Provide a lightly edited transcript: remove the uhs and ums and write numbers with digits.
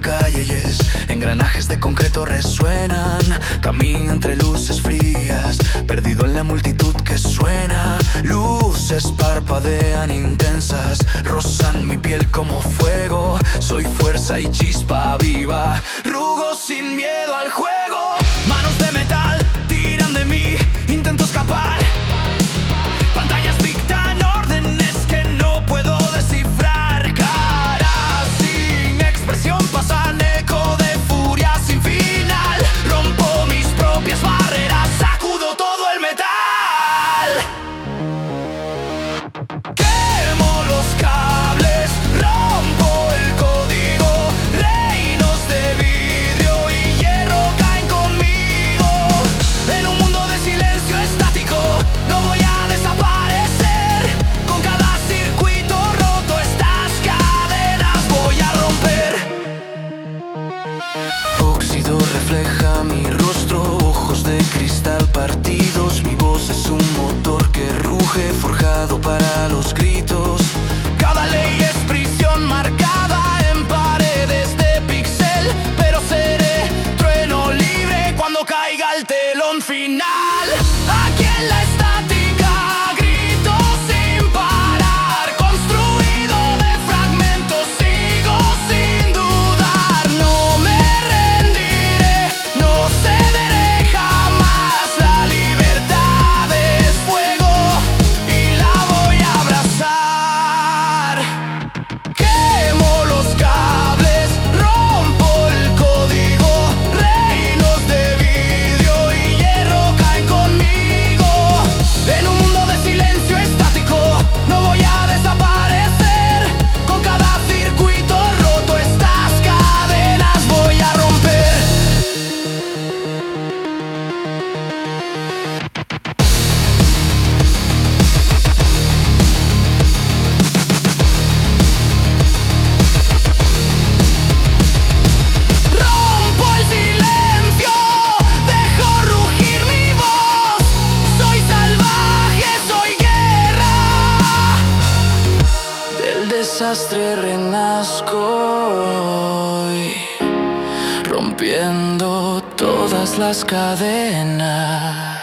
calles, engranajes de concreto resuenan. Camino entre luces frías, perdido en la multitud que suena. Luces parpadean intensas, rozan mi piel como fuego. Soy fuerza y chispa viva, rugo sin miedo al juego. Manos de metal tiran de mí, intento escapar. Pantallas dictan órdenes que no puedo descifrar. Caras sin expresión pasan eco de furia sin final. Rompo mis propias barreras, sacudo todo el metal. Quemo los cables, rompo el código. Reinos de vidrio y hierro caen conmigo. En un mundo de silencio estático no voy a desaparecer. Con cada circuito roto estas cadenas voy a romper. Óxido refleja mi rostro, ojos de cristal partidos. Mi voz es un motor que ruge, forjado para los gritos. Cada ley es prisión marcada en paredes de pixel, pero seré trueno libre cuando caiga el telón final. Aquí en la estática grito sin parar, construido de fragmentos, sigo sin dudar. No me rendiré, no cederé jamás. La libertad es fuego y la voy a abrazar. Quemo los cables, rompo el código. Reinos de vidrio y hierro caen conmigo. En un mundo de silencio estático no voy a desaparecer. Con cada circuito roto estas cadenas voy a romper. Rompo el silencio, dejo rugir mi voz. Soy salvaje, soy guerra. Del desastre renazco hoy, rompiendo todas las cadenas.